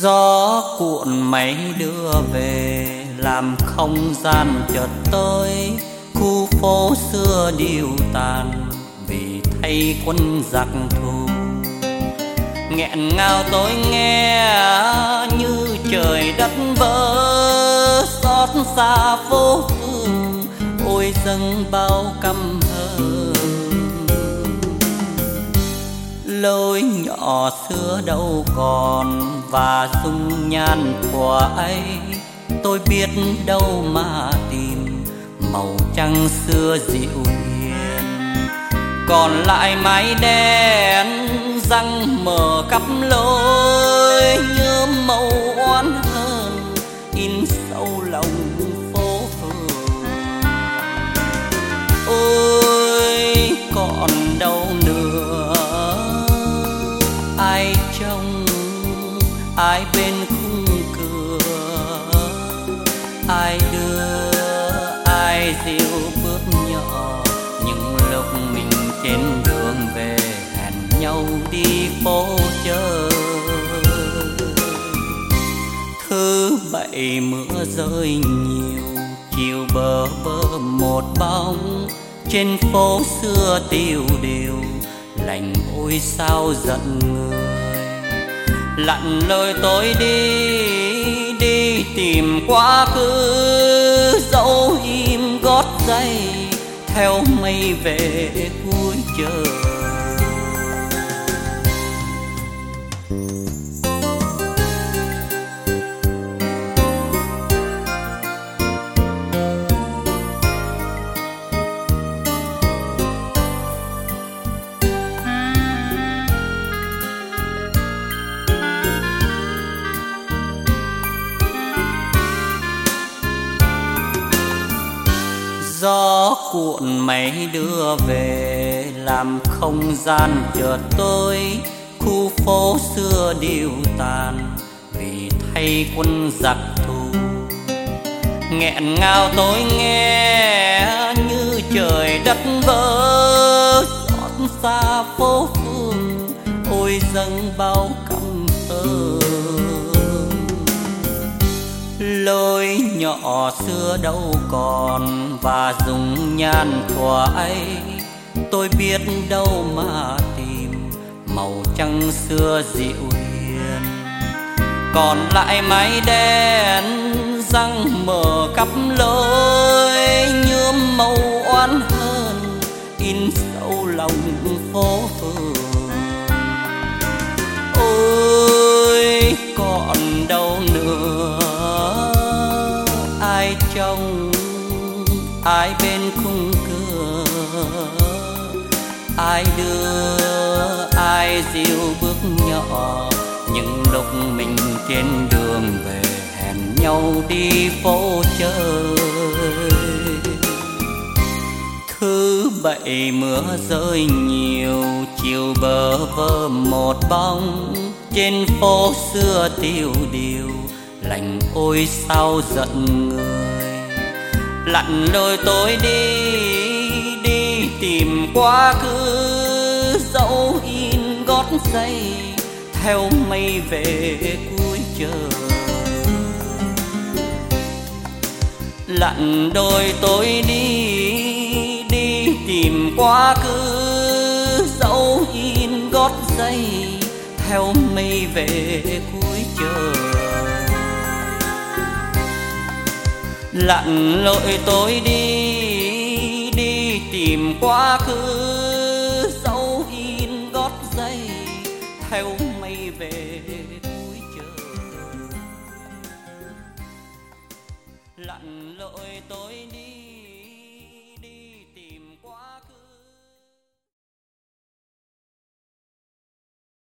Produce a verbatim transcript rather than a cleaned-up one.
Gió cuộn máy đưa về, làm không gian chợt tối. Khu phố xưa điêu tàn vì thay quân giặc thù. Nghẹn ngào tôi nghe như trời đất vỡ, xót xa phố phường ôi dâng bao căm hờn. Lối nhỏ xưa đâu còn và dung nhan của ấy, tôi biết đâu mà tìm màu trắng xưa dịu hiền. Còn lại mái đen răng mở cắp lối, nhớ màu oán hờn in sâu lòng phố phường. Ôi còn đâu nữa, ai trông ai bên khung cửa, ai đưa ai dìu bước nhỏ. Những lúc mình trên đường về hẹn nhau đi phố chơi. Thứ bảy mưa rơi nhiều, chiều bơ vơ một bóng. Trên phố xưa tiêu điều, lạnh ôi sao giận người. Lặn lội tôi đi, đi tìm quá khứ, dẫu im gót giày theo mây về cuối trời. Gió cuộn máy đưa về, làm không gian chợt tối. Khu phố xưa điêu tàn vì thay quân giặc thù. Nghẹn ngào tôi nghe như trời đất vỡ, xót xa phố phường ôi dâng bao căm hờn. Lối nhỏ xưa đâu còn và dung nhan thuở ấy, tôi biết đâu mà tìm màu trắng xưa dịu hiền. Còn lại mái đen răng mở cắp lối, nhuốm màu oán hờn in sâu lòng phố phường. Ôi còn đâu nữa, ai trông ai bên khung cửa, ai đưa ai dìu bước nhỏ. Những lúc mình trên đường về hẹn nhau đi phố chơi. Thứ bảy mưa rơi nhiều, chiều bơ vơ một bóng. Trên phố xưa tiêu điều, lạnh ôi sao giận người. Lặn lội tôi đi, đi tìm quá khứ, dẫu in gót giày theo mây về cuối trời. Lặn đôi tôi đi, đi tìm quá khứ, dẫu in gót giày theo mây về cuối trời. Lặn lội tôi đi, đi tìm quá khứ, dẫu in gót giày theo mây về cuối trời. Lặn lội tôi đi.